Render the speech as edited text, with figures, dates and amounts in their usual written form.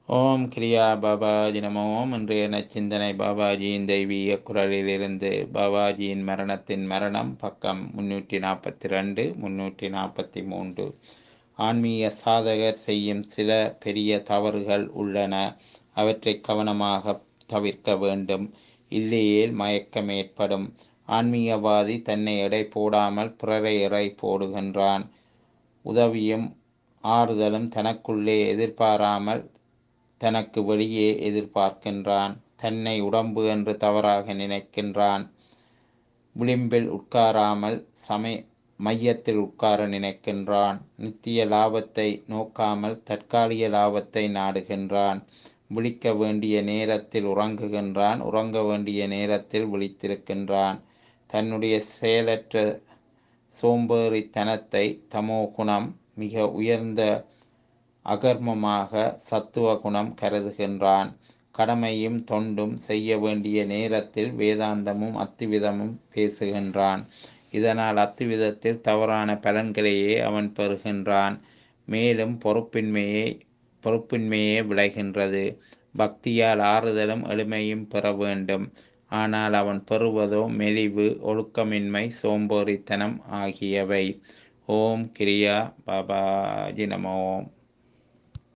ஓம் கிரியா பாபாஜி நமோ. இன்றைய நச்சிந்தனை பாபாஜியின் தெய்வீக குரலிலிருந்து. பாபாஜியின் மரணத்தின் மரணம், பக்கம் 342 343. ஆன்மீக சாதகர் செய்யும் சில பெரிய தவறுகள் உள்ளன. அவற்றை கவனமாக தவிர்க்க வேண்டும். இல்லையேல் மயக்கம் ஏற்படும். ஆன்மீகவாதி தன்னை எடை போடாமல் பிறரை எடை போடுகின்றான். உதவியும் ஆறுதலும் தனக்குள்ளே எதிர்பாராமல் தனக்கு வெளியே எதிர்பார்க்கின்றான். தன்னை உடம்பு என்று தவறாக நினைக்கின்றான். விளிம்பில் உட்காராமல் மையத்தில் உட்கார நினைக்கின்றான். நித்திய லாபத்தை நோக்காமல் தற்காலிக லாபத்தை நாடுகின்றான். விழிக்க வேண்டிய நேரத்தில் உறங்குகின்றான். உறங்க வேண்டிய நேரத்தில் விழித்திருக்கின்றான். தன்னுடைய செயலற்ற சோம்பேறித்தனத்தை தமோ குணம் மிக உயர்ந்த அகர்மமாக சத்துவ குணம் கருதுகின்றான். கடமையும் தொண்டும் செய்ய வேண்டிய நேரத்தில் வேதாந்தமும் அத்துவிதமும் பேசுகின்றான். இதனால் அத்துவிதத்தில் தவறான பலன்களையே அவன் பெறுகின்றான். மேலும் பொறுப்பின்மையே விளைகின்றது. பக்தியால் ஆறுதலும் எளிமையும் பெற வேண்டும். ஆனால் அவன் பெறுவதோ மெலிவு, ஒழுக்கமின்மை, சோம்பேறித்தனம் ஆகியவை. ஓம் கிரியா பாபாஜி நமோ.